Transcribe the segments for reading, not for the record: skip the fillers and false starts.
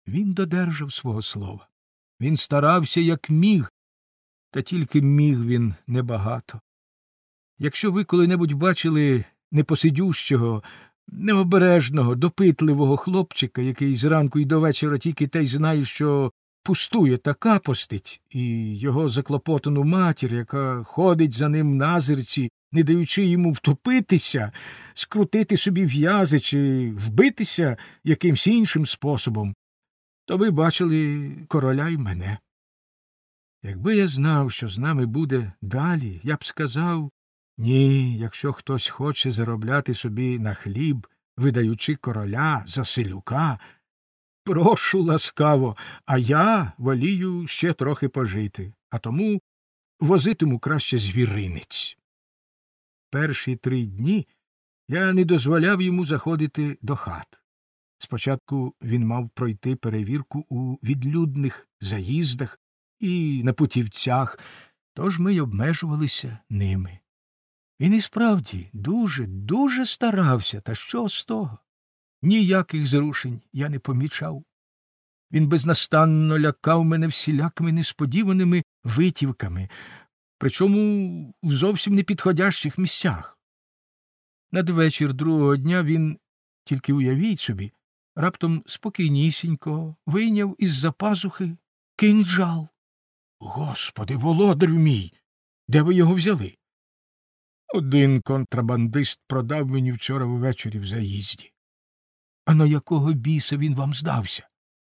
Він додержав свого слова. Він старався, як міг, та тільки міг він небагато. Якщо ви коли-небудь бачили непосидющого, необережного, допитливого хлопчика, який зранку й до вечора тільки те й знає, що пустує та капостить, і його заклопотану матір, яка ходить за ним назирці, не даючи йому втопитися, скрутити собі в'язи чи вбитися якимсь іншим способом, то ви бачили короля й мене. Якби я знав, що з нами буде далі, я б сказав, ні, якщо хтось хоче заробляти собі на хліб, видаючи короля за селюка, прошу ласкаво, а я волію ще трохи пожити, а тому возитиму краще звіринець. Перші 3 дні я не дозволяв йому заходити до хат. Спочатку він мав пройти перевірку у відлюдних заїздах і на путівцях, тож ми й обмежувалися ними. Він і справді дуже старався, та що з того? Ніяких зрушень я не помічав. Він безнастанно лякав мене всілякими несподіваними витівками, причому в зовсім непідходящих місцях. Надвечір другого дня він, тільки уявіть собі, раптом спокійнісінько вийняв із-за пазухи кинджал. Господи, володарю мій! Де ви його взяли? Один контрабандист продав мені вчора ввечері в заїзді. А на якого біса він вам здався?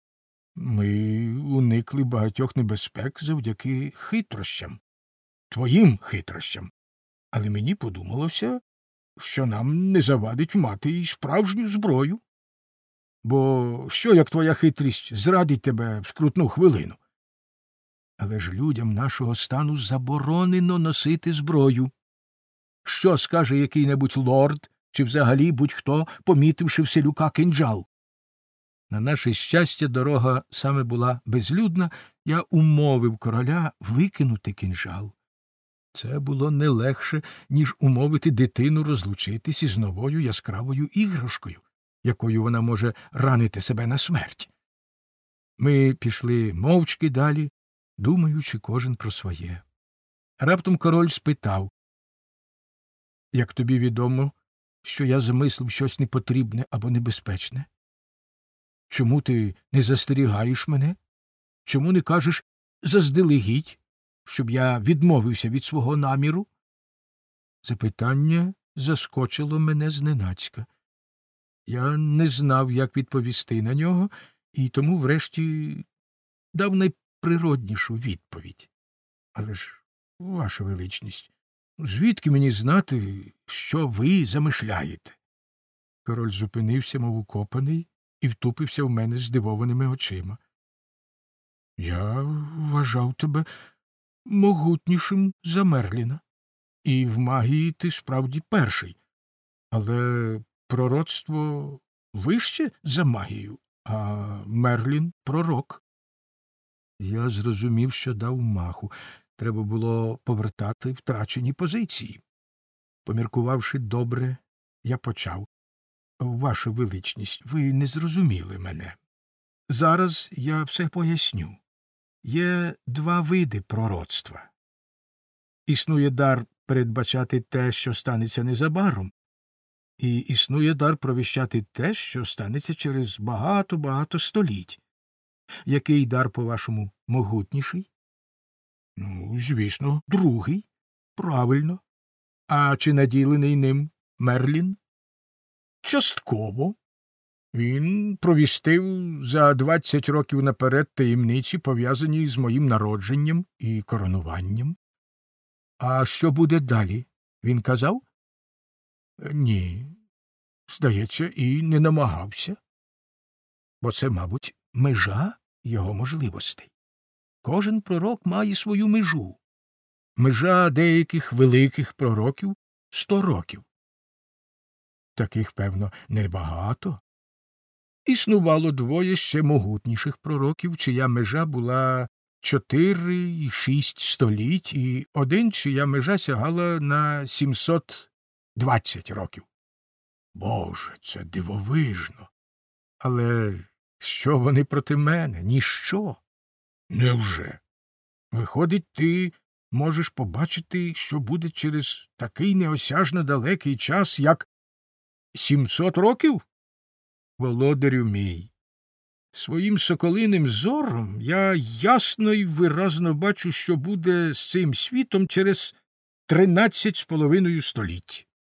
Ми уникли багатьох небезпек завдяки хитрощам. Твоїм хитрощам. Але мені подумалося, що нам не завадить мати й справжню зброю. Бо що, як твоя хитрість зрадить тебе в скрутну хвилину? Але ж людям нашого стану заборонено носити зброю. Що скаже який-небудь лорд, чи взагалі будь-хто, помітивши в селюка кинджал? На наше щастя, дорога саме була безлюдна, я умовив короля викинути кинджал. Це було не легше, ніж умовити дитину розлучитись із новою яскравою іграшкою, якою вона може ранити себе на смерть. Ми пішли мовчки далі, думаючи кожен про своє. Раптом король спитав: «Як тобі відомо, що я замислив щось непотрібне або небезпечне? Чому ти не застерігаєш мене? Чому не кажеш заздалегідь, щоб я відмовився від свого наміру?» Запитання заскочило мене зненацька. Я не знав, як відповісти на нього, і тому врешті дав найприроднішу відповідь. Але ж, ваша величність, звідки мені знати, що ви замишляєте? Король зупинився, мов укопаний, і втупився в мене здивованими очима. Я вважав тебе могутнішим за Мерліна. І в магії ти справді перший. Але пророцтво вище за магію, а Мерлін – пророк. Я зрозумів, що дав маху. Треба було повертати втрачені позиції. Поміркувавши добре, я почав. Ваша величність, ви не зрозуміли мене. Зараз я все поясню. Є 2 види пророцтва. Існує дар передбачати те, що станеться незабаром, і існує дар провіщати те, що станеться через багато століть. Який дар, по-вашому, могутніший? Звісно, другий. Правильно. А чи наділений ним Мерлін? Частково. Він провістив за 20 років наперед таємниці, пов'язані з моїм народженням і коронуванням. А що буде далі? Він казав? Ні. Здається, і не намагався. Бо це, мабуть, межа його можливостей. Кожен пророк має свою межу. Межа деяких великих пророків – 100 років. Таких, певно, небагато. Існувало 2 ще могутніших пророків, чия межа була 4 і 6 століть, і один, чия межа сягала на 720 років. Боже, це дивовижно! Але Що вони проти мене? Ніщо. Невже? Виходить, ти можеш побачити, що буде через такий неосяжно далекий час, як 700 років? Володарю мій, своїм соколиним зором я ясно й виразно бачу, що буде з цим світом через 13,5 століть.